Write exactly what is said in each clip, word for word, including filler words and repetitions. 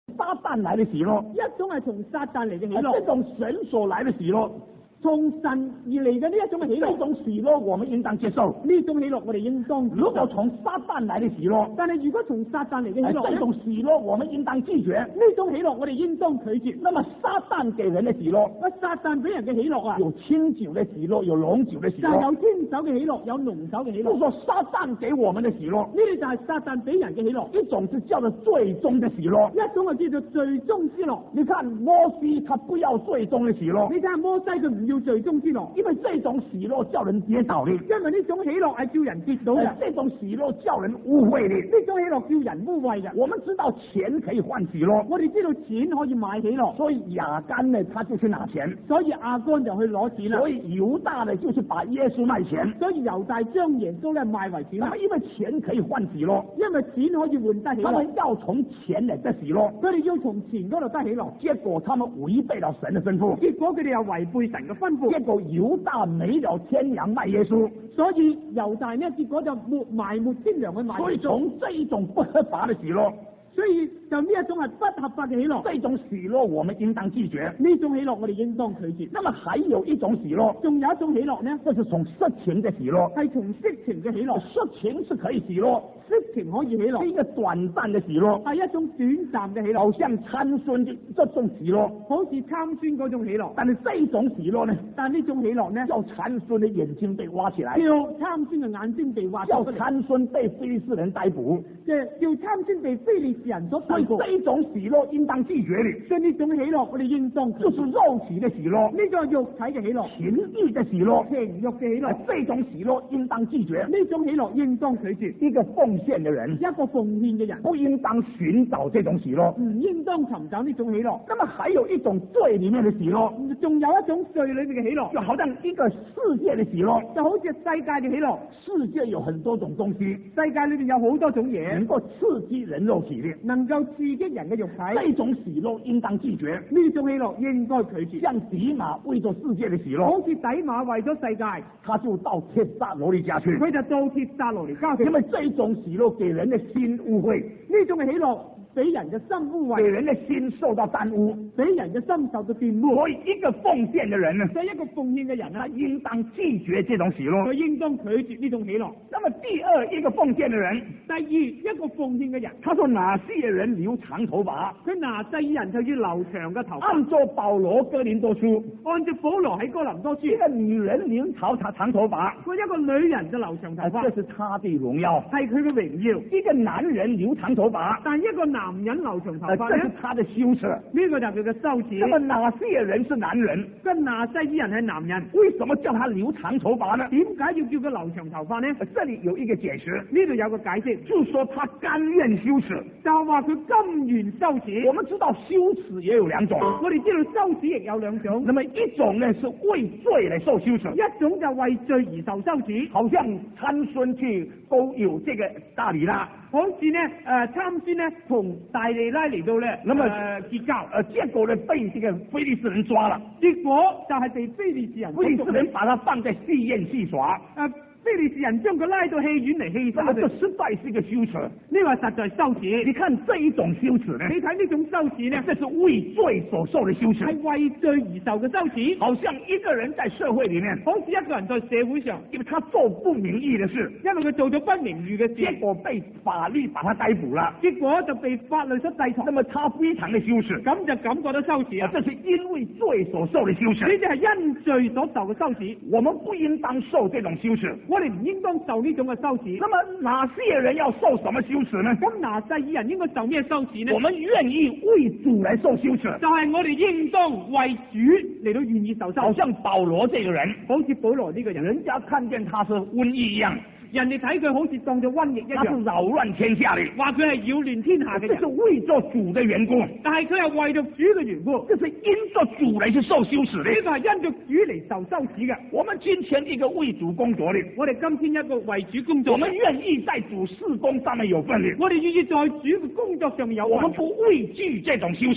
撒旦來的喜樂， 一種係從撒旦嚟嘅喜這樂， 種神所來的喜樂， 從神而嚟嘅呢一種嘅喜樂， 這種喜樂我們應當接受。 呢種喜樂我哋應當接受。 如果從撒旦來的喜樂， 但係如果從撒旦嚟嘅喜樂這種喜樂我們應當拒絕。 呢種喜樂我哋應當拒絕。 那麼撒旦給人的喜樂， 啊，撒旦俾人嘅喜樂啊， 有清酒的喜樂，有濃酒的喜樂。 就係有清酒嘅喜樂，有濃酒嘅喜樂。 就是說撒旦給我們的喜樂， 呢啲就係撒旦俾人嘅喜樂。 一種是叫做最終的喜樂， 一種係叫做最終之樂。 你看摩西他不要最終的喜樂， 你睇下摩西佢唔要最終之樂， 因為這種喜樂叫人跌倒的， 因為呢種喜樂係叫人跌倒嘅， 這種喜樂叫人污穢的， 呢種喜樂叫人污穢嘅。 我們知道錢可以換喜樂， 我哋知道錢可以買喜樂， 所以亞干呢他就去拿錢， 所以亞干就去攞錢啦。 所以猶大呢就是把耶穌賣錢， 所以猶大將耶穌咧賣為錢啦。 因為錢可以換喜樂， 因為錢可以換得喜樂， 他們要從錢嚟得喜樂， 佢哋要從錢嗰度得喜樂， 結果他們違背了神的吩咐， 結果佢哋又違背神嘅吩咐， 結果猶大沒了天良賣耶穌， 所以猶大呢結果就沒埋沒天良去賣耶穌。 所以從這一種不合法的喜樂， 所以就呢一種係不合法嘅喜樂， 這種喜樂我們應當拒絕。 呢種喜樂我哋應當拒絕。 那麼還有一種喜樂， 仲有一種喜樂呢， 這是從色情的喜樂， 係從色情嘅喜樂。 色情是可以喜樂， 色情可以喜樂， 是一個短暫的喜樂， 係一種短暫嘅喜樂， 好像參孫的這種喜樂， 好似參孫嗰種喜樂。 但是這種喜樂呢， 但呢種喜樂呢， 叫參孫的眼睛被挖起來， 叫參孫嘅眼睛被挖出嚟， 叫參孫被非利士人逮捕， 即係叫參孫被非利士人所所以這種喜樂應當拒絕的。 所以呢種喜樂我哋應當拒絕， 就是肉體的喜樂， 呢個肉體嘅喜樂， 情欲的喜樂， 情欲嘅喜樂， 這種喜樂應當拒絕。 呢種喜樂應當拒絕。 一個奉獻的人， 一個奉獻嘅人， 不應當尋找這種喜樂， 唔應當尋找呢種喜樂。 那麼還有一種罪裏面的喜樂， 仲有一種罪裏面嘅喜樂， 就好像一個世界的喜樂， 就好似世界嘅喜樂。 世界有很多種東西， 世界裏面有好多種嘢， 能夠刺激人肉體的， 能夠刺激人嘅肉體， 這種喜樂應當拒絕。 呢種喜樂應該拒絕。 像底馬為咗世界的喜樂， 好似底馬為咗世界， 他就到帖撒羅尼迦去， 佢就到帖撒羅尼迦去。 因為這種喜樂給人的心污穢， 呢種嘅喜樂俾人嘅心污穢， 給人的心受到玷污， 俾人嘅心受到玷污。 所以一個奉獻嘅人呢， 所以一個奉獻嘅人啊， 他應當拒絕這種喜樂， 佢應當拒絕呢種喜樂。 那麼第二一個奉獻嘅人， 第二一個奉獻嘅人， 他說拿西爾人留長頭髮， 佢拿西爾人就要留長嘅頭髮。 按照保羅哥林多書， 按照保羅喺哥林多書， 一個女人留長長長頭髮， 佢一個女人就留長頭髮， 這是他的榮耀， 係佢嘅榮耀。 一個男人留長頭髮， 但一個男人留長頭髮這是他的羞恥， 呢個就係佢嘅羞恥。 那麼拿西爾人是男人， 跟拿西爾人係男人， 為什麼叫他留長頭髮呢？ 點解要叫佢留長頭髮呢？ 這裏有一個解釋， 呢度有個解釋， 就說他甘願羞恥， 就話佢甘願羞恥。 我們知道羞恥也有兩種， 我哋知道羞恥亦有兩種。 那麼一種呢是為罪來受羞恥， 一種就為罪而受羞恥， 好像參孫去勾引這個大利拉， 好似呢誒參孫呢同大利拉嚟到咧， 那麼誒、呃、結交， 呃結果呢被這個非利士人抓了， 結果就係被非利士人， 非利士人把他放在戲院戲耍。 誒非利士人將佢拉到戲院嚟戲耍， 這實在是一個羞恥。 呢個實在羞恥。 你看這一種羞恥呢？ 你睇呢種羞恥呢？ 這是為罪所受的羞恥， 係為罪而受嘅羞恥。 好像一個人在社會裏面， 好似一個人在社會上， 因為他做不名譽的事， 因為佢做咗不名譽嘅事， 結果被法律把他逮捕了， 結果就被法律所制裁。 那麼他非常的羞恥， 咁就感覺到羞恥啊！ 這是因為罪所受的羞恥， 呢啲係因罪所受嘅羞恥。 我們不應當受這種羞恥， 我哋唔應當受呢種嘅羞恥。 那麼哪些人要受什麼羞恥呢？ 咁拿細耳人應該受咩羞恥呢？ 我們願意為主來受羞恥， 就係我哋應當為主嚟到願意受羞。 好像保羅這個人， 好似保羅呢個人， 人家看見他是瘟疫一樣。 人哋睇佢好似當咗瘟疫一樣， 他是擾亂天下的， 話佢係擾亂天下嘅人， 這是為做主的緣故。 但係佢係為咗主嘅緣故， 這是因着主嚟去受羞恥的。 呢個係因着主嚟受羞恥嘅。 我們今天一個為主工作的， 我哋今天一個為主工作， 我們願意在主事工上面有份的， 我哋願意在主嘅工作上面有份。 我們不畏懼這種羞恥，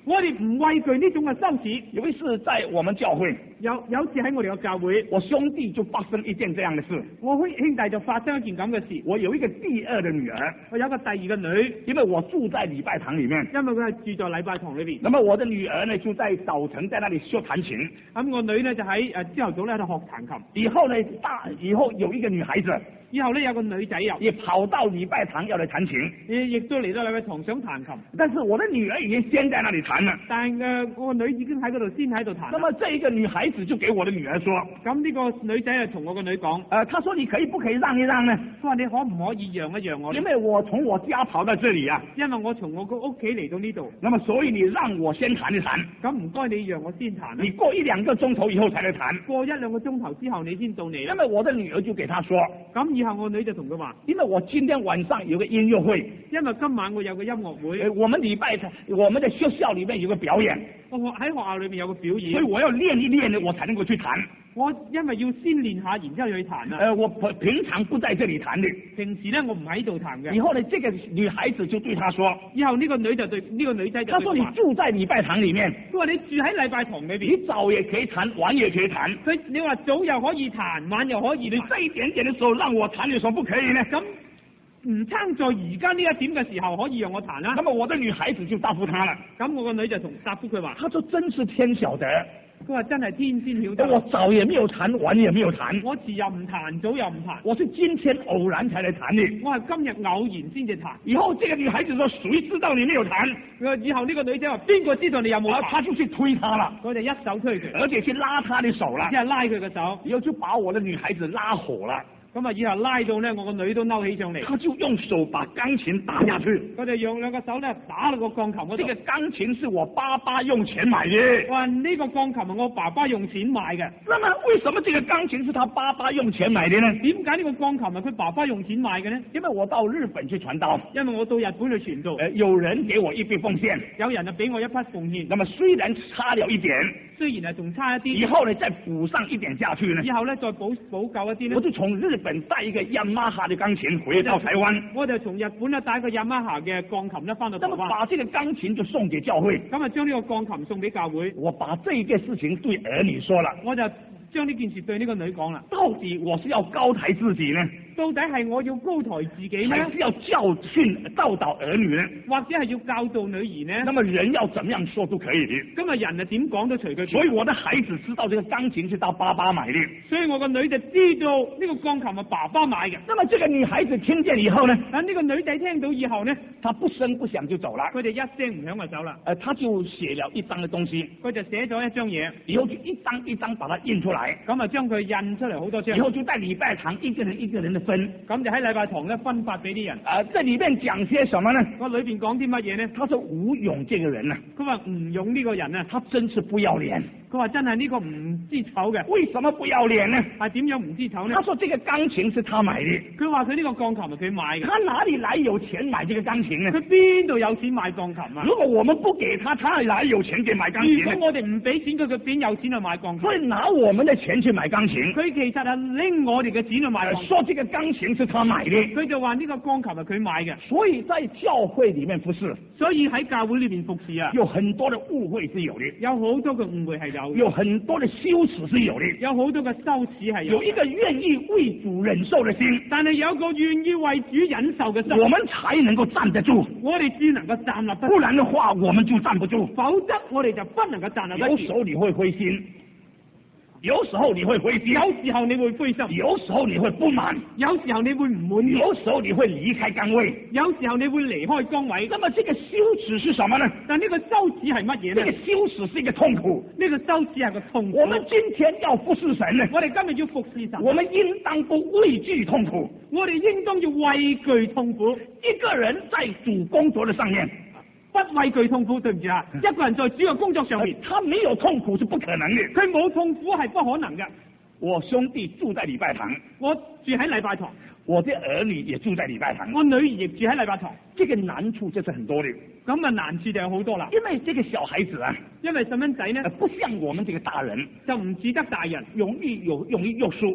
我哋唔畏懼呢種嘅羞恥。 有一次在我們教會， 有有次喺我哋嘅教會， 我兄弟就發生一件這樣的事。 我兄兄弟就發生一件咁嘅事。 我有一個第二的女兒， 我有個第二個女， 因為我住在禮拜堂裏面， 因為佢係住在禮拜堂裏邊。 那麼我的女兒呢就在早晨在那裏學彈琴， 咁我女呢就喺誒朝頭早咧喺度學彈琴。 以後呢大以後有一個女孩子， 以後呢有個女仔又也跑到禮拜堂要嚟彈琴， 亦亦都嚟到禮拜堂想彈琴。 但是我的女兒已經先在那裏彈了， 但係誒我個女已經喺嗰度先喺度彈。 那麼這一個女孩子就給我的女兒說， 咁呢個女仔就同我個女講， 呃，她說你可以不可以讓一讓呢？ 佢話你可唔可以讓一讓我呢？ 因為我從我家跑到這裏啊， 因為我從我個屋企嚟到呢度， 那麼所以你讓我先彈一彈， 咁唔該你讓我先彈。 你過一兩個鐘頭以後才來彈， 過一兩個鐘頭之後你先到嚟。 因為我的女兒就給她說， 咁以後我女就同佢話， 因為我今天晚上有個音樂會， 因為今晚我有個音樂會， 呃，我們禮拜我們的學校裏面有個表演， 我喺學校裏面有個表演， 所以我要練一練呢，我才能夠去彈。 我因為要先練下，然之後去彈啊。 呃，我平常不在這裏彈的。 平時咧我唔喺度彈嘅。 以後呢，這個女孩子就對他說， 以後呢個女就對呢、這個女仔就對， 她說你住在禮拜堂裏面， 佢話你住喺禮拜堂裏邊， 你早也可以彈，晚也可以彈。 佢你話早又可以彈，晚又可以彈。 你這一點點的時候讓我彈，有什麼不可以呢？ 咁唔撐在而家呢一點嘅時候，可以讓我彈啦。 那麼我的女孩子就答覆他了。 咁我個女就同答覆佢話， 她說真是天曉得。 佢話真係天先曉得。 我早也沒有彈，晚也沒有彈。 我遲又唔彈，早又唔彈。 我是今天偶然才來彈的。 我係今日偶然先至彈。 以後這個女孩子說，誰知道你沒有彈？ 佢話以後呢個女仔話，邊個知道你有冇彈？ 他就去推她了， 我就一手推佢， 而且去拉她的手了， 即係拉佢嘅手， 以後就把我的女孩子拉火了。 咁啊，以後拉到咧，我個女都嬲起上嚟。 他就用手把鋼琴打下去。 佢就用兩個手咧打落個鋼琴嗰度。 這個鋼琴是我爸爸用錢買的。 哇！呢個鋼琴係我爸爸用錢買嘅。 那麼為什麼這個鋼琴是他爸爸用錢買的呢？ 點解呢個鋼琴係佢爸爸用錢買嘅呢？ 因為我到日本去傳道， 因為我到日本去傳道。 呃，有人給我一筆奉獻， 有人就俾我一筆奉獻。 那麼雖然差了一點， 雖然係仲差一啲， 以後呢再補上一點下去呢？ 以後咧再補補夠一啲呢？ 我就從日本帶一個雅馬哈的鋼琴回到台灣， 我就從日本咧帶一個雅馬哈嘅鋼琴咧翻到台灣， 那麼把這個鋼琴就送給教會， 咁啊將呢個鋼琴送俾教會。 我把這件事情對兒女說了， 我就將呢件事對呢個女講啦。 到底我是要高抬自己呢？ 到底係我要高抬自己呢？ 還是要教訓教導兒女呢？ 或者係要教導女兒呢？ 那麼人要怎麼樣說都可以的。 咁啊人啊點講都隨佢。 所以我的孩子知道這個鋼琴是他爸爸買的， 所以我個女就知道呢個鋼琴係爸爸買嘅。 那麼這個女孩子聽見以後呢？ 啊呢個女仔聽到以後呢， 她不聲不響就走了。 佢哋一聲唔響就走啦。 呃，她就寫了一張嘅東西， 佢就寫咗一張嘢， 以後就一張一張把它印出來， 咁啊將佢印出嚟好多張， 以後就在禮拜堂一個人一個人的分， 咁就喺禮拜堂咧分發俾啲人。 啊、呃，這裏面講些什麼呢？ 個裏邊講啲乜嘢呢？ 他說吳勇這個人啊， 佢話吳勇呢個人啊， 他真是不要臉。 佢話真係呢個唔知醜嘅。 為什麼不要臉呢？ 係點樣唔知醜呢？ 他說這個鋼琴是他買的。 佢話佢呢個鋼琴係佢買嘅。 他哪裏來有錢買這個鋼琴呢？ 佢邊度有錢買鋼琴啊？ 如果我們不給他，他哪裏有錢給買鋼琴呢？ 如果我哋唔俾錢佢，佢邊有錢去買鋼琴？ 所以拿我們的錢去買鋼琴。 佢其實係拎我哋嘅錢去買鋼琴。 說這個鋼琴是他買的。 佢就話呢個鋼琴係佢買嘅。 所以在教會裏面服侍， 所以喺教會裏邊服侍啊， 有很多的誤會是有的， 有好多嘅誤會係有， 有很多的羞恥是有的， 有好多嘅羞恥係有。 有一個願意為主忍受的心， 但係有一個願意為主忍受嘅心， 我們才能夠站得住。 我哋先能夠站立得住， 不然的話我們就站不住， 否則我哋就不能夠站立得住。 有時候你會灰心，有時候你會灰心， 有時候你會灰心， 有時候你會不滿， 有時候你會唔滿意， 有時候你會離開崗位， 有時候你會離開崗位。 那麼這個羞恥是什麼呢？ 但呢個羞恥係乜嘢呢？ 這個羞恥是一個痛苦， 呢個羞恥係個痛苦。 我們今天要服侍神呢， 我哋今日要服侍神， 我們應當不畏懼痛苦， 我哋應當要畏懼痛苦。 一個人在主工作的上面， 不畏懼痛苦，對唔住啊！一個人在主嘅工作上面， 他沒有痛苦是不可能的。 佢冇痛苦係不可能嘅。 我兄弟住在禮拜堂， 我住喺禮拜堂， 我的兒女也住在禮拜堂， 我女兒亦住喺禮拜堂。 這個難處就是很多的。 咁啊難處就有好多啦。 因為這個小孩子啊， 因為細蚊仔呢， 不像我們這個大人， 就唔似得大人容易有容易約束。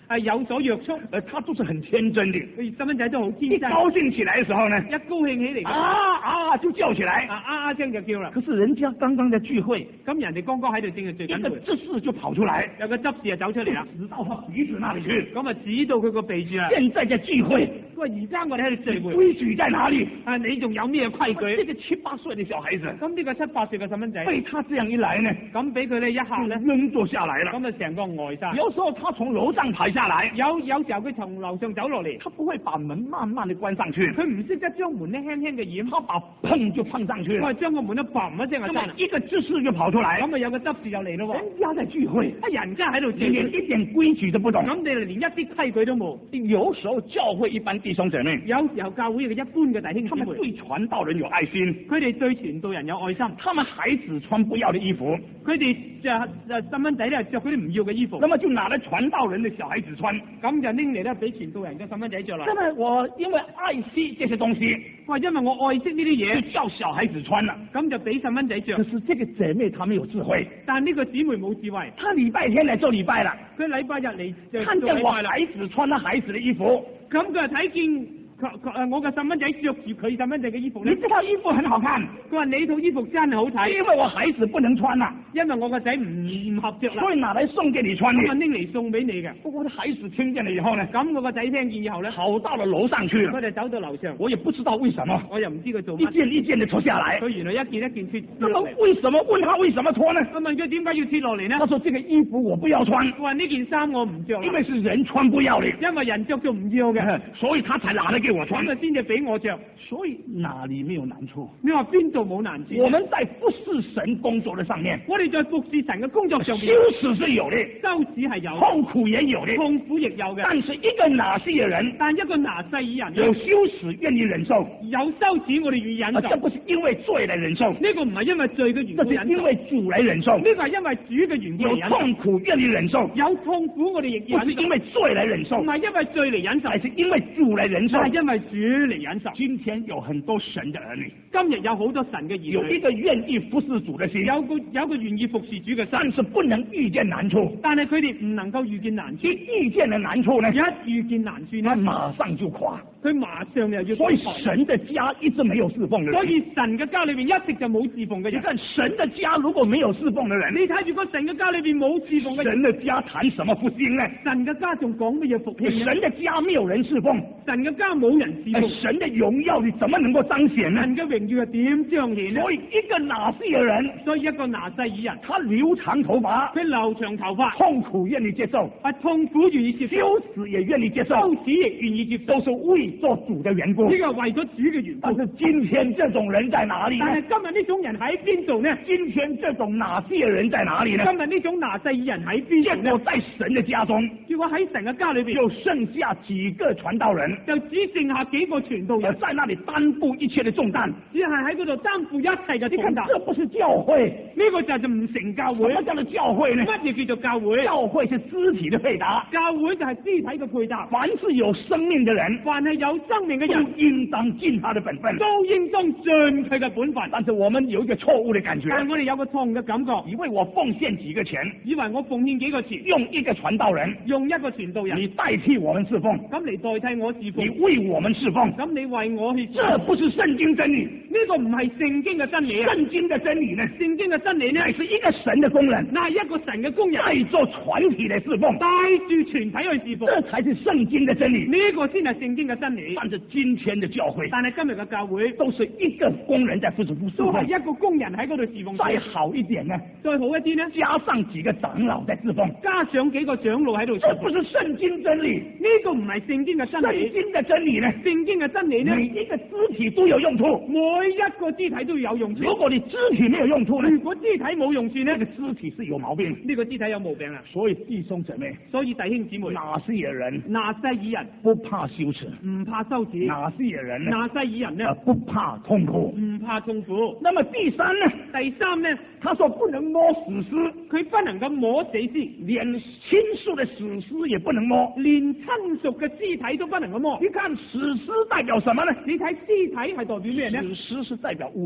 係有所約束。 呃，他都是很天真的， 佢細蚊仔都好天一真， 高興起來的時候呢， 一高興起嚟， 啊啊就叫起來， 啊啊啊聲就叫啦。 可是人家剛剛在聚會， 咁人哋剛剛喺度正係聚一個緊會， 執事就跑出來， 有個執事就走出嚟啦， 指到他鼻子那裡去， 咁啊指到佢個鼻住啦。 現在在聚會， 佢話而家我哋喺度聚會， 規矩在哪裡？ 啊你仲有咩規矩？ 這個七八歲的小孩子， 咁呢個七八歲嘅細蚊仔， 被他這樣一來呢， 咁俾佢咧一下咧， 扔咗下來了。 咁啊成個呆晒。 有時候他從樓上爬下來， 有有時候佢從樓上走落嚟， 他不會把門慢慢地關上去， 佢唔識得將門咧輕輕嘅掩， 他把碰就碰上去了。 佢係將個門一砰一聲就那閂啦。 麼一個執事就跑出來， 咁啊有個執事就嚟咯人家在聚會， 喎，啊人家喺度聚連會， 一點規矩都不懂。 咁你哋連一啲規矩都冇。 有時候教會一般弟兄姐妹， 有時候教會嘅一般嘅弟兄姊妹， 他們對傳道人有愛心， 佢哋對傳道人有愛心， 他們孩子穿不要的衣服， 佢哋着誒細蚊仔咧着嗰啲唔要嘅衣服， 那麼就拿來傳道人的小孩子穿。 咁就拎嚟咧俾傳道人嘅細蚊仔着啦。 那麼我因為愛惜這些東西， 哇，因為我愛惜呢啲就嘢， 叫小孩子穿了。 咁就俾細蚊仔着可。是這個姐妹她沒有智慧， 但呢個姊妹冇智慧， 她禮拜天來做禮拜了， 佢禮拜日嚟就看見我做禮拜啦。 孩子穿了孩子的衣服， 咁佢係睇見佢佢誒我嘅細蚊仔着住佢細蚊仔嘅衣服咧， 你這套衣服很好看， 佢話你套衣服真係好睇， 因為我孩子不能穿了， 因為我個仔唔唔合着啦， 所以拿來送給你穿咁啊的。 拎嚟送俾你嘅。 我的孩子聽見了以後呢， 咁我個仔聽見以後咧， 跑到了樓上去了， 佢就走到樓上， 我也不知道為什麼， 我又唔知佢做一乜， 件一件的脫下來。 佢原來一件一件脫那麼落嚟。 為什麼問他為什麼脫呢？ 我問佢點解要脫落嚟呢？ 他說這個衣服我不要穿， 佢話呢件衫我唔着啦， 因為是人穿不要的， 因為人着就唔要嘅， 所以他才拿來給我穿咁。啊先至俾我着。 所以哪裡沒有難處？ 你話邊度冇難處？ 我們在服侍神工作的上面， 我哋在服侍神嘅工作上面， 羞恥是有的， 羞恥係有， 痛苦也有的， 痛苦亦有嘅。 但是一個拿西爾人但一個拿西爾人有羞恥願意忍受， 有羞恥，我哋願意忍啊， 受。 這不是因為罪來忍受， 呢個唔係因為罪嘅緣這故忍受， 是因為主來忍受。 呢個係因為主嘅緣故有嚟忍受。 痛苦願意忍受， 有痛苦我哋亦要忍受， 不是因為罪來忍受唔，係因為罪嚟忍受， 乃是因為主來忍受。 係因為主嚟忍受。 今天有很多神的兒女， 今日有好多神嘅兒女， 有一個願意服侍主的心， 有個有個願意服侍主嘅心， 但是不能遇見難處。 但係佢哋唔能夠遇見難處， 一遇見了難處呢， 一遇見難處他呢， 馬上就垮。 佢馬上又要所以垮台。 神的家一直沒有侍奉的人。 所以神嘅家裏邊一直就冇侍奉嘅人。 你看神的家如果沒有侍奉的人， 你睇住個神嘅家裏邊冇侍奉嘅人， 神的家談什麼復興呢？ 神嘅家仲講乜嘢復興呢？ 神的家沒有人侍奉， 神嘅家冇人侍哎奉， 神的榮耀你怎麼能夠彰顯呢？ 神嘅榮耀係點彰顯呢？ 所以一個拿西爾人， 所以一個拿西爾人， 他留長頭髮， 佢留長頭髮， 痛苦願意接受， 係痛苦願意接受， 羞恥也願意接羞受， 恥亦願意接受， 都是為做主的緣故。 呢個係為咗主嘅緣故。 但是今天這種人在哪裏但係呢？ 今日呢種人喺邊度呢？ 今天這種拿西爾人在哪裏呢？ 今日呢種拿西爾人喺邊度呢？ 結果在神的家中， 結果喺神嘅家裏邊， 就剩下幾個傳道人， 就只剩下幾個傳道而人， 在那裏擔負一切的重擔。 只係喺嗰度擔負一切嘅你看， 重擔。 這不是教會， 呢個就係唔成教會。 什麼叫做教會呢？ 乜嘢叫做教會？ 教會是肢體的配搭， 教會就係肢體嘅配搭。 凡是有生命的人， 凡係有生命嘅都人， 應當盡他的本分。 都應當盡佢嘅本分。 但是我們有一個錯誤的感覺， 但係我哋有個錯誤嘅感覺， 以為我奉獻幾個錢， 以為我奉獻幾個錢， 用一個傳道人， 用一個傳道人， 你代替我們侍奉， 咁嚟代替我侍你奉， 為我們侍奉， 咁你為我去侍這奉。 不是聖經真理。 呢個唔係聖經嘅真理啊！ 聖經的真理呢， 聖經嘅真理呢， 乃是一個神的工人， 那係一個神嘅工人帶做團體來侍奉， 帶住全體去侍奉， 這才是聖經的真理。 呢個先係聖經嘅真理。 但是今天的教會但係今日嘅教會都是一個工人在服侍服侍都係奉， 一個工人喺嗰度侍奉。 再好一點呢， 再好一啲呢， 加上幾個長老在侍奉， 加上幾個長老喺度侍奉。 這不是聖經真理。 呢個唔係聖經嘅真聖理。 經的真理呢， 聖經嘅真理呢， 每一個肢體都有用處。 每一個肢體都要有用處。 如果你肢體沒有用處呢， 如果肢體冇用處呢， 這個肢體是有毛病。 呢個肢體有毛病啦。 所以弟兄姊妹， 所以弟兄姊妹， 拿西爾人拿西爾人不怕羞恥， 唔怕羞恥， 拿西爾人呢， 拿西爾人呢呃不怕痛苦。 唔怕痛苦。 那麼第三呢， 第三呢， 他說不能摸死屍， 佢不能夠摸死屍， 連親屬的死屍也不能摸。 連親屬嘅屍體都不能夠摸。 你看死屍代表什麼呢？ 你睇屍體係代表咩呢？ 死屍是代表污穢，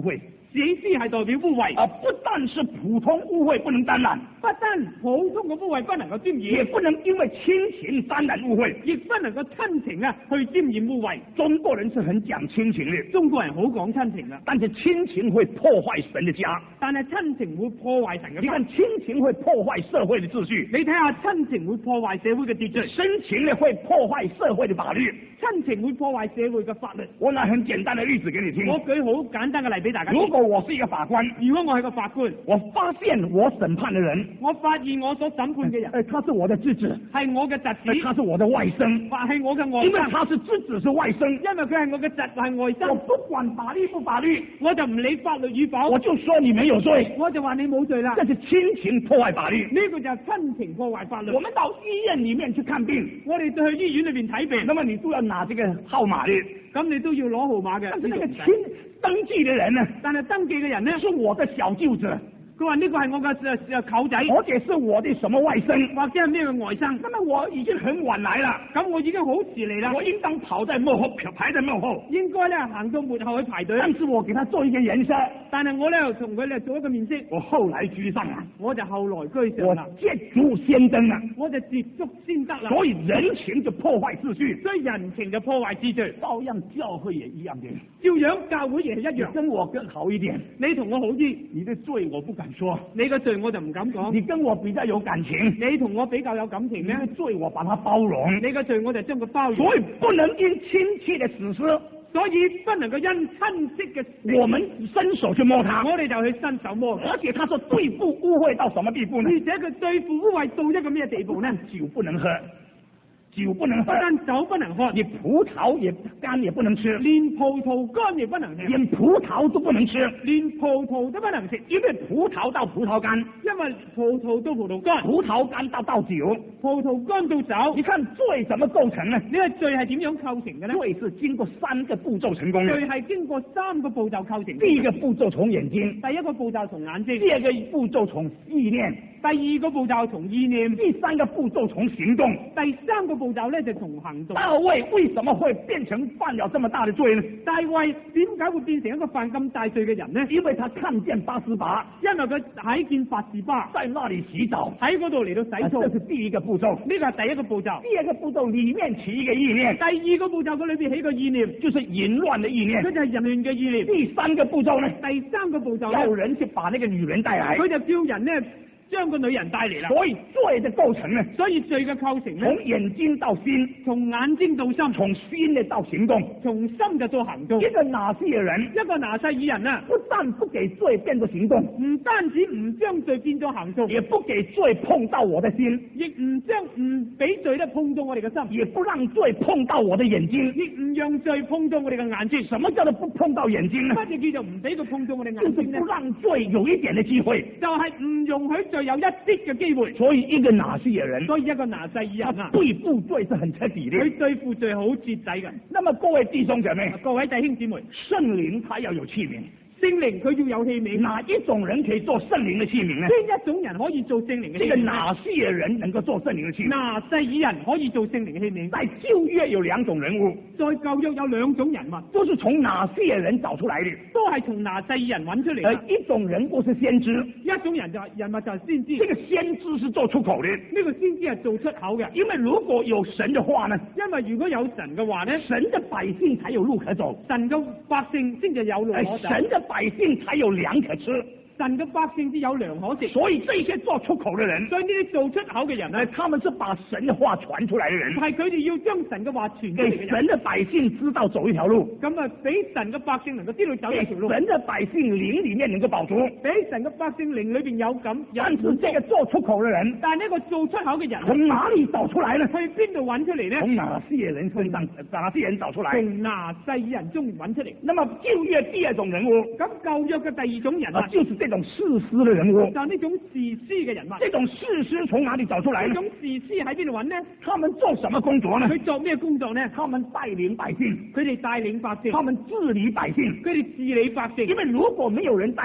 死屍係代表污穢， 啊，不但是普通污穢不能沾染， 不單普通嘅污穢不能夠沾染， 也不能因為親情沾染污穢。 亦不能夠親情啊去沾染污穢。 中國人是很講親情的， 中國人好講親情啊， 但是親情會破壞神的家。 但係親情會破壞神嘅家。 你看親情會破壞社會的秩序， 你睇下親情會破壞社會嘅秩序， 親情呢會破壞社會的法律。 親情會破壞社會嘅法律。 我拿很簡單的例子給你聽。 我舉好簡單嘅例俾大家。 如果我是一個法官， 如果我係個法官， 我發現我審判的人， 我發現我所審判嘅人， 誒，他是我的侄子， 係我嘅侄子， 他是我的外甥， 或係我嘅外因為甥， 他是侄子是外甥， 因為佢係我嘅侄係外我甥， 不管法律不法律， 我就唔理法律與否， 我就說你沒有罪， 我就話你冇罪啦。 這是親情破壞法律。 呢個就係親情破壞法律。 我們到醫院裏面去看病， 我哋去醫院裏邊睇病， 那麼你都要拿這個號碼的， 咁你都要攞號碼嘅。 但是那個呢個唔使親登記的人呢， 但係登記嘅人呢， 是我的小舅子， 佢話呢個係我嘅誒誒舅仔， 或者是我的什麼外甥， 或者係咩嘅外甥。 那麼我已經很晚來了， 咁我已經好遲嚟啦， 我應當跑在幕後，排在幕後， 應該咧行到末後去排隊。 但是我給他做一個顏色， 但係我咧又同佢咧做一個面色， 我後來居上了， 我就後來居上我啦， 捷足先登了， 我就捷足先得啦。 所以人情就破壞秩序， 所以人情就破壞秩序， 照樣教會也一樣的， 照樣教會亦係一樣。 你跟我更好一點， 你同我好啲， 你的罪我不敢說， 你嘅罪我就唔敢講。 你跟我比較有感情， 你同我比較有感情咧， 你的罪我把它包容， 你嘅罪我就將佢包容。 所以不能因親戚的死屍， 所以不能夠因親戚嘅死， 我們伸手去摸他， 我哋就去伸手摸。 而且他說對付污穢到什麼地步呢？ 而且佢對付污穢到一個咩地步呢？ 酒不能喝，酒不能喝， 不但酒不能喝， 你葡萄也乾也不能吃， 連葡萄乾亦不能吃， 連葡萄都不能吃， 連葡萄都不能食， 因為葡萄到葡萄乾， 因為葡萄到葡萄乾， 葡萄乾到到酒， 葡萄乾到酒。 你看罪怎麼構成呢？ 呢個罪係點樣構成嘅呢？ 罪是經過三個步驟成功的。 罪係經過三個步驟構成。 第一個步驟從眼睛， 第一個步驟從眼睛， 第二個步驟從意念， 第二個步驟從意念， 第三個步驟從行動。 第三個步驟咧就從行動。 大衛為什麼會變成犯了這麼大的罪呢？ 大衛點解會變成一個犯咁大罪嘅人呢？ 因為他看見八十八， 因為佢睇見八士巴在那裡洗澡， 喺嗰度嚟到洗澡。 這是第一個步驟。 呢個係第一個步驟。 第二個步驟裡面起一個意念， 第二個步驟佢裏邊起個意念， 就是淫亂的意念。 佢就係淫亂嘅意念。 第三個步驟呢？ 第三個步驟叫人去把那個女人帶來， 佢就叫人呢將個女人帶嚟啦。 所以罪的構成呢， 所以罪嘅構成呢， 從眼睛到心， 從眼睛到心， 從心呢到行動， 從心就到行動。 一個拿西爾人， 一個拿細耳人啊， 不但不給罪變作行動， 唔單止唔將罪變咗行動， 也不給罪碰到我的心， 亦唔將唔俾罪咧碰到我哋嘅心， 也不讓罪碰到我的眼睛， 亦唔讓罪碰到我哋嘅眼睛。 什麼叫做不碰到眼睛呢？ 乜嘢叫做唔俾佢碰到我哋就是眼睛呢不？讓罪有一點的機會， 就係唔容許罪有一啲嘅機會。 所以一個拿西爾人， 所以一個拿細耳人啊， 對付罪是很徹底的。 佢對付罪好徹底嘅。 那麼各位弟兄姐妹， 各位弟兄姊妹， 聖靈他要有器皿。 聖靈佢要有器皿， 哪一種人可以做聖靈的器皿呢？ 邊一種人可以做聖靈嘅器皿？ 這個拿西爾人能夠做聖靈的器皿。 拿細耳人可以做聖靈嘅器皿。 在舊約有兩種人物， 在舊約有兩種人物， 都是從拿西爾人找出來的， 都係從拿細耳人揾出嚟呃嘅。 一種人物是先知， 一種人就係人物就係先知， 這個先知是做出口的， 呢個先知係做出口嘅。 因為如果有神的話呢， 因為如果有神嘅話咧， 神的百姓才有路可走， 神嘅百姓先至有路呃可走， 神的百姓才有糧可吃， 神嘅百姓先有糧可食。 所以這些做出口的人， 所以呢啲做出口嘅人呃咧， 他們是把神的話傳出來的人， 係佢哋要將神嘅話傳出嚟給嘅人。 神的百姓知道走一條路， 咁啊，俾神嘅百姓能夠知道走一給條路， 神的百姓靈裏面能夠飽足。 俾神嘅百姓靈裏邊有感有但是這個做出口的人， 但係呢個做出口嘅人從哪裡找出來呢？ 去邊度揾出嚟呢？ 從拿西爾人身上，拿西爾人找出來。 從拿細耳人中揾出嚟。 那麼舊約第二種人物， 咁舊約嘅第二種人啊， 啊， 就是這種士師的人物。 就呢種士師嘅人物。 這種士師從哪裡找出來呢？ 呢種士師喺邊度揾呢？ 他們做什麼工作呢？ 佢做咩工作呢？ 他們帶領百姓， 佢哋帶領百姓， 他們治理百姓。 佢哋治理百姓。 因為如果沒有人帶領，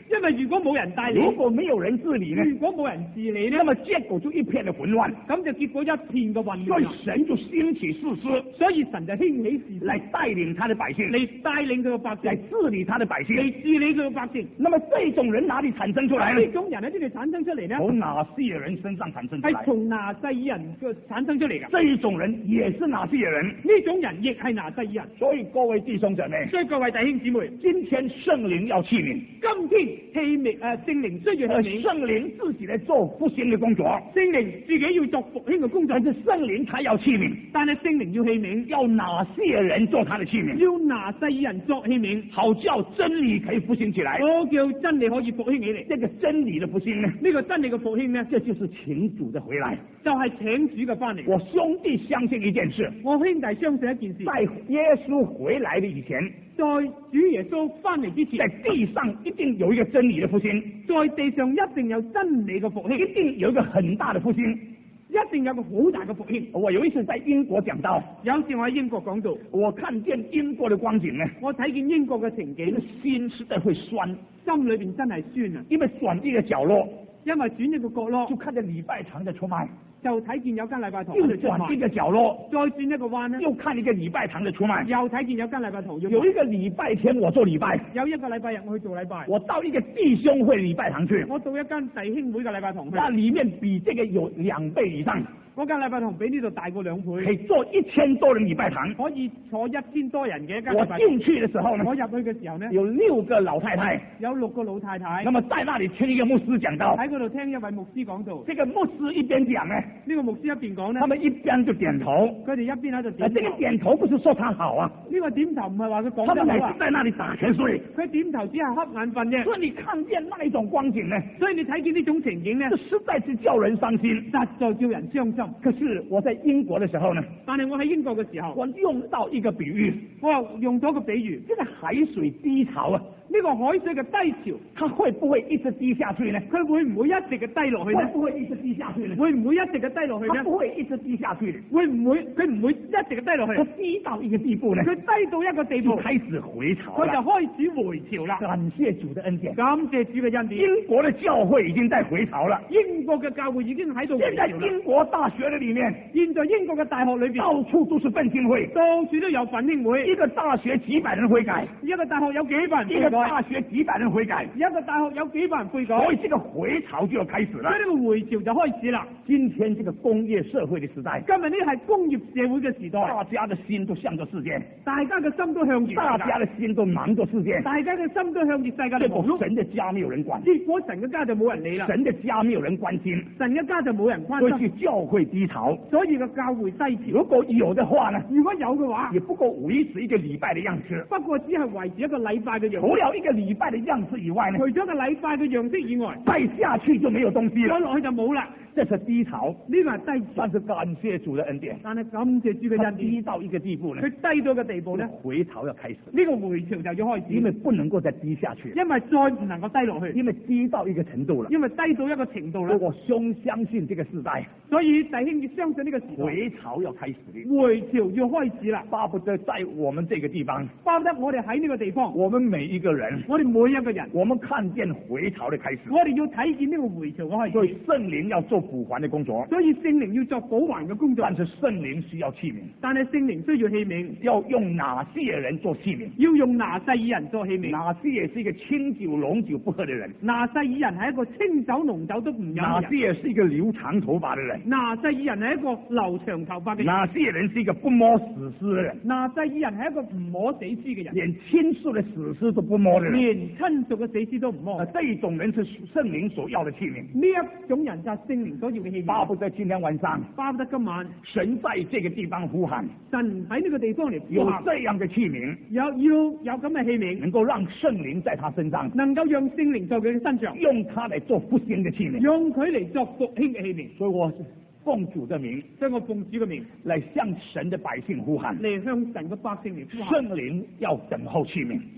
因為如果冇人帶領， 如果沒有人治理呢， 如果冇人治理呢， 那麼結果就一片的混亂。 咁就結果一片嘅混所以亂啦。 神就興起士師所以神就興起士師來帶領他的百姓， 嚟帶領佢嘅百來姓， 治理他的百姓。 嚟治理佢嘅百姓。 那麼這種人哪裏產生出來呢？ 呢種人喺邊度產生出嚟呢？ 從拿西爾人身上產生出來。 係從拿西爾人嘅產生出嚟嘅。 這一種人也是拿西爾人。 呢種人亦係拿西爾人。 所以各位弟兄姊妹， 所以各位弟兄姊妹， 今天聖靈要器皿， 今天器皿誒聖靈需要而器皿， 聖靈自己來做復興的工作， 聖靈自己要作復興嘅工作但，是聖靈他要器皿， 但係聖靈要器皿， 要拿西爾人做他的器皿， 要拿西爾人作器皿， 好叫真理可以復興起來。 我叫真理可以復興起嚟。 這個真理的復興呢， 呢個真理嘅復興呢， 這就是請主的回來。 就係請主嘅翻嚟。 我兄弟相信一件事， 我兄弟相信一件事， 在耶穌回來的以前， 在主耶穌翻嚟之在前， 地上一定有一個真理的復興， 在地上一定有真理嘅復興， 一定有一個很大的復興。 一定有個好大嘅復興。 我有一次在英國講到， 有時我喺英國講到， 我看見英國的光景呢， 我睇見英國嘅情這個景， 心實在會酸， 心裏邊真係酸啊！ 因為轉一個角落， 因為轉一個角落就，看見禮拜堂的出賣， 就睇見有間禮拜堂又喺度出賣， 轉一個角落， 再轉一個彎咧， 又看一個禮拜堂的出賣。 又睇見有間禮拜堂要有一個禮拜天我做禮拜， 有一個禮拜日我去做禮拜， 我到一個弟兄會禮拜堂去， 我到一間弟兄會嘅禮拜堂去， 那裡面比這個有兩倍以上， 嗰間禮拜堂比呢度大過兩倍， 可以坐一千多人禮拜堂。 可以坐一千多人嘅一間我禮拜堂。 進去的時候呢， 我入去嘅時候呢， 有六個老太太， 有六個老太太那麼在那裡聽一個牧師講到， 喺嗰度聽一位牧師講道。 這個牧師一邊講呢， 呢個牧師一邊講呢他，們一邊就點頭。 佢哋一邊喺度啊， 點頭。 這個點頭不是說他好啊， 呢個點頭唔係話佢講他們得好啊乃是，在那裡打瞌睡。 佢點頭只係瞌眼瞓啫。 所以你看見那一種光景呢， 所以你睇見呢種情景呢， 這實在是叫人傷心。 實在叫人傷心。 可是我在英國的時候呢， 但係我喺英國嘅時候， 我用到一個比喻， 我又用咗個比喻， 這個海水低潮啊， 呢個海水嘅低潮， 它會不會一直滴下去呢？ 佢會唔會一直嘅低落去會呢？ 不會一直滴下去呢？ 會唔會一直嘅低落去它呢？ 不會一直滴下去的， 會唔會佢唔會一直嘅低落它去？ 低到一個地步呢， 佢低到一個地就步， 開始回潮佢就了。 開始回潮啦。 感謝主的恩典， 感謝主嘅恩典。 英國的教會已經在回潮了。 英國嘅教會已經喺度回現在潮啦。 英國大學的裡面， 現在英國嘅大學裏邊， 到處都是奮興會， 到處都有奮興會。 一個大學幾百人悔改， 一個大學有幾百人一個悔改， 大學幾百人悔改， 一個大學有幾百人悔改， 所以這個回潮就要開始了所以。呢個回潮就開始啦。 今天這個工業社會的時代， 今日呢係工業社會嘅時代， 大家的心都向着世界， 大家嘅心都向住世界， 大家的心都忙着世界， 大家嘅心都向住世界結果嚟忙碌。 神的家沒有人管， 結果神嘅家就冇人理啦， 神的家沒有人關心， 神嘅家就冇人關所以心， 教會低潮。 所以個教會低潮。 如果有的話呢， 如果有嘅話， 也不過維持一個禮拜的樣子， 不過只係維持一個禮拜嘅樣子。 除了一個禮拜的樣子以外呢除，咗個禮拜嘅樣式以外， 再下去就沒有東西了。 再落去就冇啦。 這是低潮， 呢個係低潮， 但是感謝主的恩典， 但係感謝主嘅它恩典， 低到一個地步呢佢，低到嘅地步咧， 回潮要開始， 呢個回潮就要開因為始， 不能夠再低下去， 因為再唔能夠低落去， 因為低到一個程度了。 因為低到一個程度啦。 我兄相信這個時代所以弟兄要相信呢個時代， 回潮要開始的， 回潮要開始啦。 巴不得在我們這個地方， 包得我哋喺呢個地方， 我們每一個人， 我哋每一個人， 我們看見回潮的開始， 我哋要睇見呢個回潮嘅開始。 所以聖靈要做補還的工作， 所以聖靈要作補還嘅工作， 但是聖靈需要器皿， 但係聖靈需要器皿， 要用哪些人做器皿？ 要用拿細耳人做器皿。 哪些也是一個清酒濃酒不喝的人？ 拿細耳人係一個清酒濃酒都唔飲哪嘅人。 些也是一個留長頭髮的人？ 拿細耳人係一個留長頭髮嘅人。 哪些人是一個不摸死屍的人？ 拿細耳人係一個唔摸死屍嘅人， 連親屬的死屍都不摸的人？ 連親屬嘅死屍都唔摸。 啊， 呢這一種人是聖靈所要的器皿。 一種人就係聖靈所要嘅器皿。 巴不得今天晚上， 巴不得今晚神在這個地方呼喊， 神喺呢個地方嚟有呼喊這樣的器皿， 有要有咁嘅器皿， 能夠讓聖靈在他身上， 能夠讓聖靈在佢嘅身上， 用它來做復興的器皿。 用佢嚟作復興嘅器皿。 所以我奉主的名， 所以我奉主嘅名來向神的百姓呼喊， 嚟向神嘅百姓嚟呼喊。 聖靈要等候器皿，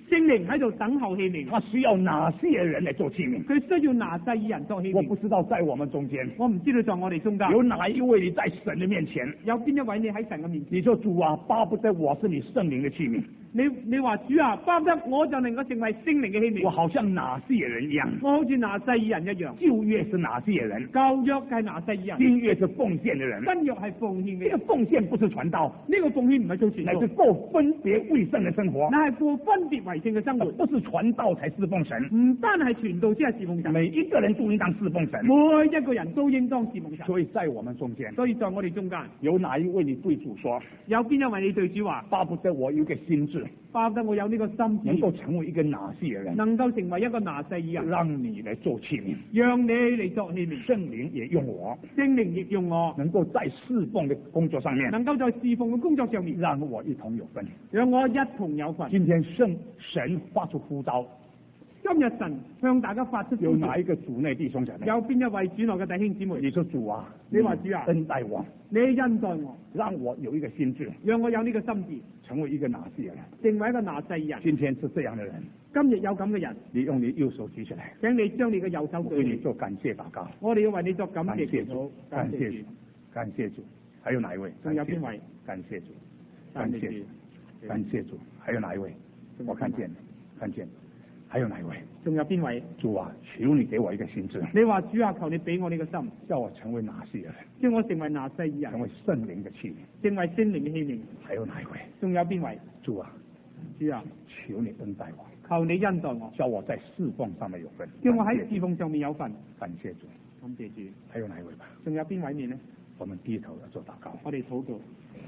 聖靈喺度等候器皿， 他需要哪些人來做器皿？ 佢需要拿細耳人作器我不皿。 知道在我們中間我唔知道在我哋中間有哪一位你在神的面前， 有邊一位你喺神嘅面前， 你說主啊，巴不得我是你聖靈的器皿， 你你話主啊，巴不得我就能夠成為聖靈嘅器皿， 我好像哪些人一樣。 我好似拿細耳人一樣。 舊約是哪些人？ 舊約係拿細耳人， 新約是奉獻的人。 新約係奉獻嘅人。 這個奉獻不是傳道， 呢個奉獻唔係做傳道， 乃是過分別為聖的生活， 乃係過分別為聖嘅生活。 不是傳道才侍奉神。 唔單係傳道先係侍奉神， 每一個人都應當侍奉神。 每一個人都應當侍奉神。 所以在我們中間， 所以在我哋中間， 有哪一位你對主說， 有邊一位你對主話， 巴不得我有一個心志， 巴不得我有呢個心志， 能夠成為一個拿細耳人， 能夠成為一個拿細耳人， 讓你來做器皿， 讓你嚟作器皿。 聖靈也用我， 聖靈亦用我， 能夠在侍奉的工作上面， 能夠在侍奉嘅工作上面， 讓我一同有份， 讓我一同有份。 今天聖神發出呼召， 今日神向大家發出呼召， 有哪一個主內弟兄姐妹？ 有邊一位主內嘅弟兄姊妹？ 你說主啊， 你話主啊， 恩待我， 你恩待我， 讓我有一個心志， 讓我有呢個心志， 成為一個拿細耳人， 成為一個拿細耳人。 今天是這樣的人， 今日有咁嘅人， 你用你右手舉起來， 請你將你嘅右手我為你舉起， 做感謝禱告。 我哋要為你作感感謝祈禱謝主，。感謝主，感謝主。還有哪一位？ 仲有邊位？ 感謝主，感謝主，感謝主。還有哪一位？我看見了，看見了。還有哪一位？ 仲有邊位？ 主啊，求你給我一個心志， 你話主啊，求你俾我呢個心， 叫我成為拿細耳人， 叫我成為拿細耳人， 成為聖靈的器皿。 成為聖靈嘅器皿。 還有哪一位？ 仲有邊位？ 主啊， 主啊， 求你恩待我， 求你恩待我， 叫我在侍奉上面有份， 叫我喺侍奉上面有份。 感謝主。 感謝主。 還有哪一位吧？ 仲有邊位面呢？ 我們低頭要做禱告。 我哋禱告。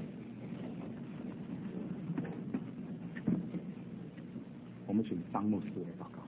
我們請張牧師來禱告。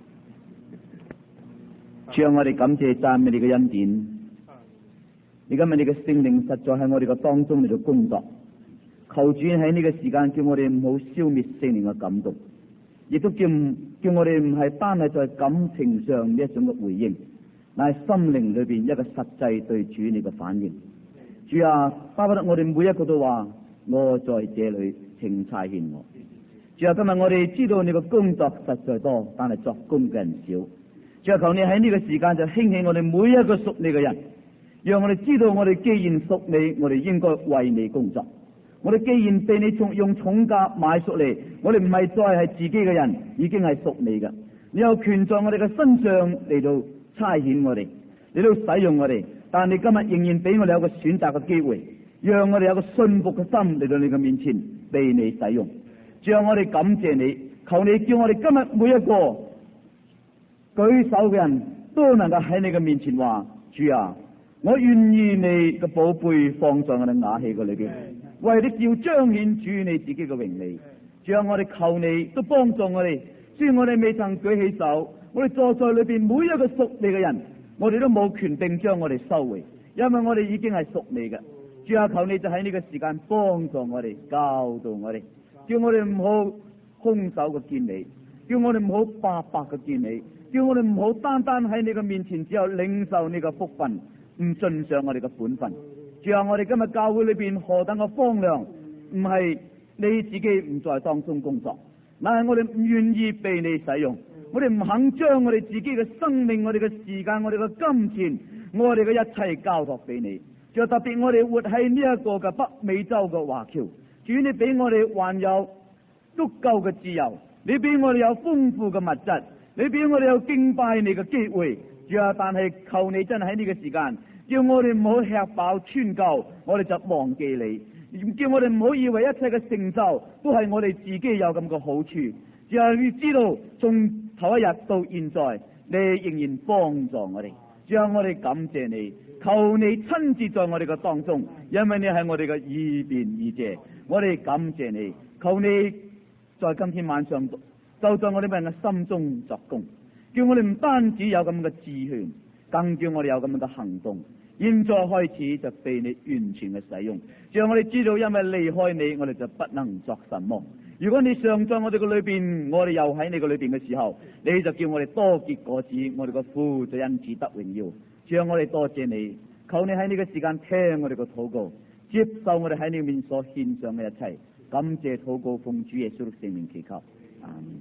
主啊，我哋感謝讚美你嘅恩典。你今日你嘅聖靈實在喺我哋嘅當中嚟到工作，求主喺呢個時間叫我哋唔好消滅聖靈嘅感動，亦都叫叫我哋唔係單係在感情上呢一種嘅回應，乃係心靈裏邊一個實際對主你嘅反應。主啊，巴不得我哋每一個都話我在這裏，請差遣我。主啊，今日我哋知道你嘅工作實在多，但係作工嘅人少。主啊，求你喺呢個時間就興起我哋每一個屬你嘅人，讓我哋知道我哋既然屬你，我哋應該為你工作。我哋既然被你重用重價買贖嚟，我哋唔係再係自己嘅人，已經係屬你嘅。你有權在我哋嘅身上嚟到差遣我哋，嚟到使用我哋。但你今日仍然俾我哋有個選擇嘅機會，讓我哋有個信服嘅心嚟到你嘅面前被你使用。主啊，我哋感謝你，求你叫我哋今日每一個舉手嘅人都能夠喺你嘅面前話：主啊，我願意你嘅寶貝放在我哋瓦器嘅裏邊，為你要彰顯主你自己嘅榮美。主啊，我哋求你都幫助我哋，雖然我哋未曾舉起手，我哋坐在裏邊每一個屬你嘅人，我哋都冇權定將我哋收回，因為我哋已經係屬你嘅。主啊，求你就喺呢個時間幫助我哋，教導我哋，叫我哋唔好空手嘅見你，叫我哋唔好白白嘅見你，叫我哋唔好單單喺你嘅面前只有領受你嘅福分，唔盡上我哋嘅本分。主啊，我哋今日教會裏邊何等嘅荒涼，唔係你自己唔在當中工作，但係我哋唔願意被你使用，我哋唔肯將我哋自己嘅生命、我哋嘅時間、我哋嘅金錢、我哋嘅一切交託俾你。就特別我哋活喺呢一個嘅北美洲嘅華僑，主你俾我哋還有足夠嘅自由，你俾我哋有豐富嘅物質，你俾我哋有敬拜你嘅機會。主啊，但係求你真係喺呢個時間，叫我哋唔好吃飽穿夠，我哋就忘記你，叫我哋唔好以為一切嘅成就都係我哋自己有咁嘅好處。主啊，你知道從頭一日到現在，你仍然幫助我哋。主啊，我哋感謝你，求你親自在我哋嘅當中，因為你係我哋嘅義辯義者，我哋感謝你，求你在今天晚上就在我哋人嘅心中作工，叫我哋唔單止有咁嘅志向，更叫我哋有咁嘅行動。現在開始就被你完全嘅使用，讓我哋知道，因為離開你，我哋就不能作什麼。如果你常在我哋嘅裏邊，我哋又喺你嘅裏邊嘅時候，你就叫我哋多結果子，我哋個父就因此得榮耀。讓我哋多謝你，求你喺呢個時間聽我哋嘅禱告，接受我哋喺你面所獻上嘅一切，感謝禱告奉主耶穌的聖名祈求，阿們。